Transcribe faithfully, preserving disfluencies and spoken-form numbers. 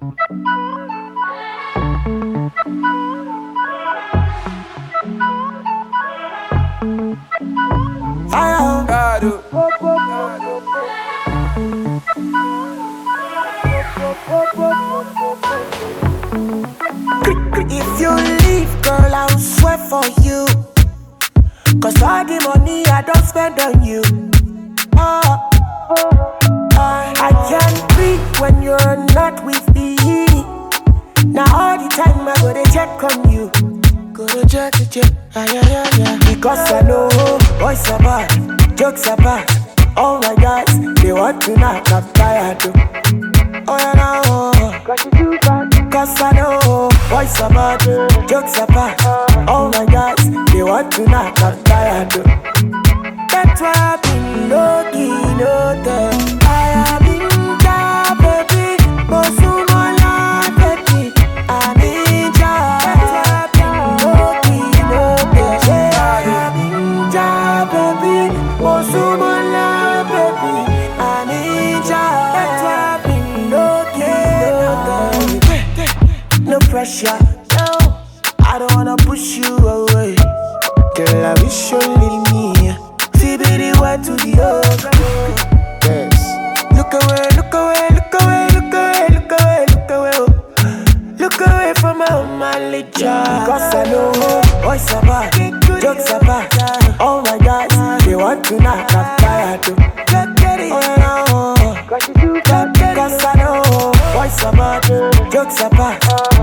If you leave, girl, I'll swear for you. Cause all the money I don't spend on you. Oh, I can't breathe when you're not with me. Now all the time I go to check on you. Go to check, to check, ah, yeah, yeah, yeah. Because I know boys are bad, jokes are bad. All my guys, they want to knock, I'm tired of. Oh yeah, no. Cause you too bad. Cause I know boys are bad, jokes are bad. All my guys, they want to knock, I'm tired of. That's why I've been low-key, low-key. I have been down, baby. Mosumola, baby. I need ya. That's why I've been low-key, low-key. I have been down, baby. Mosumola, baby. I need ya. That's why I've been low-key, low-key. No pressure, no. I don't wanna push you away. Girl, I wish you leave me. See, be the word to the ocean. Yes. Look away, look away, look away, look away, look away, look away. Oh. Look away from my manly child. Cause I know boys are bad, jokes are bad. All my guys, they want to knock, I'm tired of. Oh, no. Cause I know boys are bad, jokes are bad.